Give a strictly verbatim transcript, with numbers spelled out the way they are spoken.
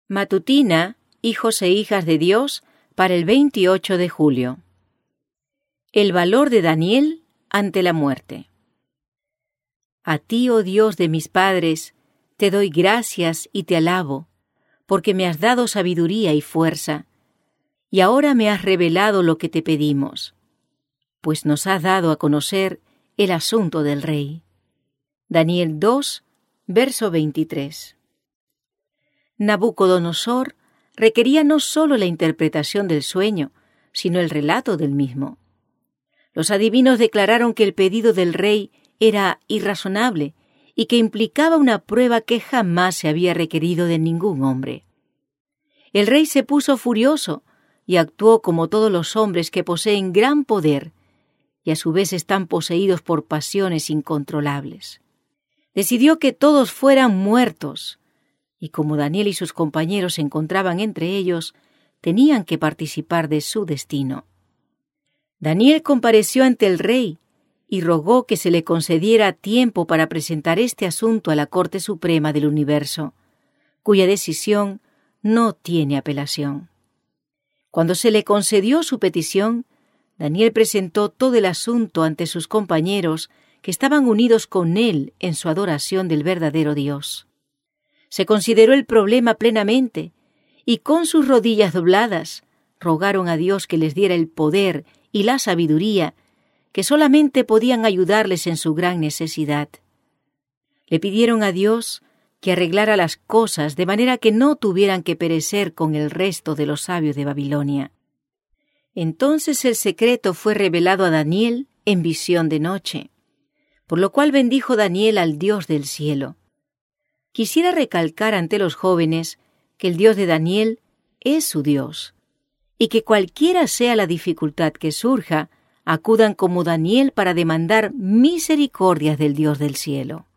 Matutina, hijos e hijas de Dios, para el veintiocho de julio. El valor de Daniel ante la muerte. A ti, oh Dios de mis padres, te doy gracias y te alabo, porque me has dado sabiduría y fuerza, y ahora me has revelado lo que te pedimos, pues nos has dado a conocer el asunto del rey. Daniel dos, verso veintitrés. Nabucodonosor requería no solo la interpretación del sueño, sino el relato del mismo. Los adivinos declararon que el pedido del rey era irrazonable y que implicaba una prueba que jamás se había requerido de ningún hombre. El rey se puso furioso y actuó como todos los hombres que poseen gran poder y a su vez están poseídos por pasiones incontrolables. Decidió que todos fueran muertos, y como Daniel y sus compañeros se encontraban entre ellos, tenían que participar de su destino. Daniel compareció ante el rey y rogó que se le concediera tiempo para presentar este asunto a la Corte Suprema del Universo, cuya decisión no tiene apelación. Cuando se le concedió su petición, Daniel presentó todo el asunto ante sus compañeros que estaban unidos con él en su adoración del verdadero Dios. Se consideró el problema plenamente y con sus rodillas dobladas rogaron a Dios que les diera el poder y la sabiduría que solamente podían ayudarles en su gran necesidad. Le pidieron a Dios que arreglara las cosas de manera que no tuvieran que perecer con el resto de los sabios de Babilonia. Entonces el secreto fue revelado a Daniel en visión de noche, por lo cual bendijo Daniel al Dios del cielo. Quisiera recalcar ante los jóvenes que el Dios de Daniel es su Dios, y que cualquiera sea la dificultad que surja, acudan como Daniel para demandar misericordias del Dios del cielo.